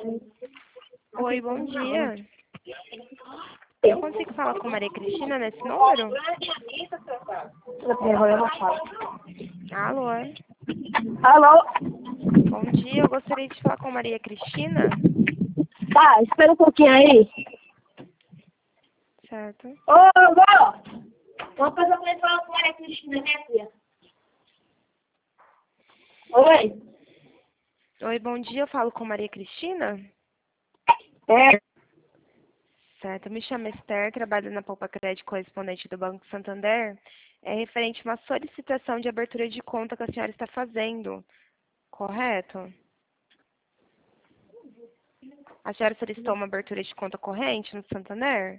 Oi, bom dia. Eu consigo falar com Maria Cristina nesse número? Alô? Alô? Bom dia, eu gostaria de falar com Maria Cristina. Tá, espera um pouquinho aí. Certo. Ô, avó! Uma pessoa que falar com a Maria Cristina, minha filha. Oi? Oi, bom dia, eu falo com Maria Cristina. É. Certo, eu me chamo Esther, trabalho na Poupa Crédito correspondente do Banco Santander. É referente a uma solicitação de abertura de conta que a senhora está fazendo, correto? A senhora solicitou uma abertura de conta corrente no Santander?